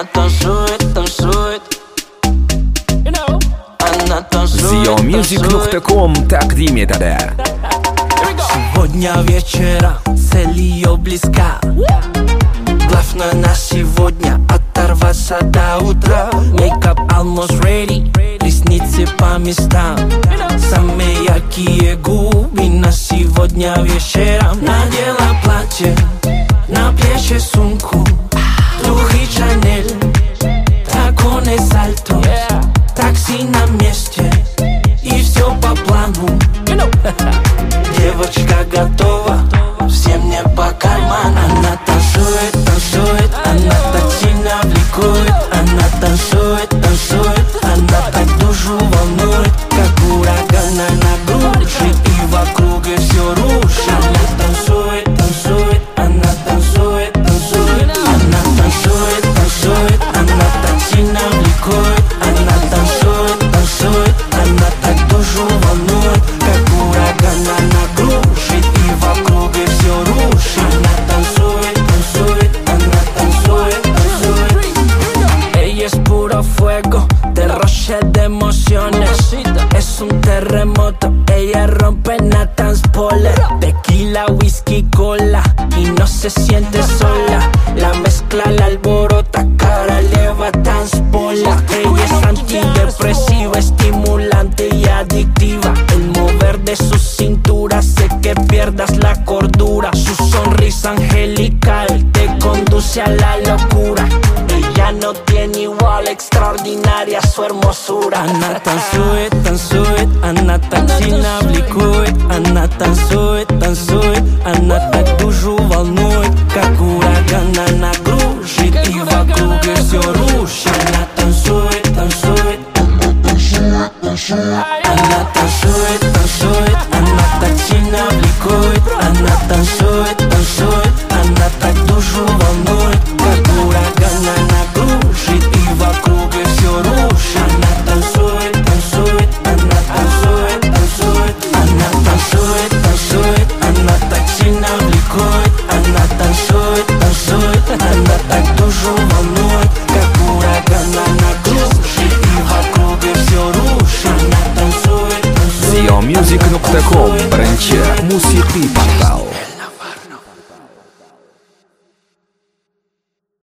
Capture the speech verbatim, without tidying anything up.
танцует, танцует. Она танцует, Ziomusic точка ком тaqdim etadi. Сегодня вечера цель ее близка. Главное на сегодня оторваться до утра. Makeup almost ready, ресницы по местам. Самые яркие губы на сегодня вечером. Надела платье, на плечи сумку, духи Шанель, драконы сальто, такси на месте, и все по плану. Девочка готова, всем не по карману. Она танцует, танцует, она так сильно влекует. Она танцует, танцует, она так душу волнует. Как ураган она кружит, и вокруг все рушит. Она танцует, танцует, она танцует, танцует. Она танцует, танцует, она так сильно влекует. Она танцует, танцует, она так душу волнует. Как ураган она кружит, и вокруг все рушит. Она танцует, танцует, она танцует, танцует. Ella es puro fuego, derroche de emociones. Es un terremoto, ella rompe en la transpole. Tequila, whisky, cola, y no se siente sola. La mezcla la alborota, cara eleva transpola. Ella es antidepresiva, estimulante y adictiva. El mover de su cintura hace que pierdas la cordura. Su sonrisa angelical te conduce a la locura. Ella no tiene igual, extraordinaria su hermosura. Она танцует, танцует, она так сильно влекует. Она танцует, танцует, она так душу волнует. Как ураган она кружит, и вокруг все рушит. Она танцует, танцует, она танцует, танцует, она так сильно влекует. Она танцует, танцует, она так душу волнует. Как ураган она кружит, и вокруг все рушит. Она танцует, танцует, она танцует, танцует. Она танцует, танцует, она так сильно влекует. Она танцует, танцует, она так душу волнует. Как ураган она кружит, и вокруг все рушит. Она танцует, танцует. Ziomusic точка ком birinchi musiqiy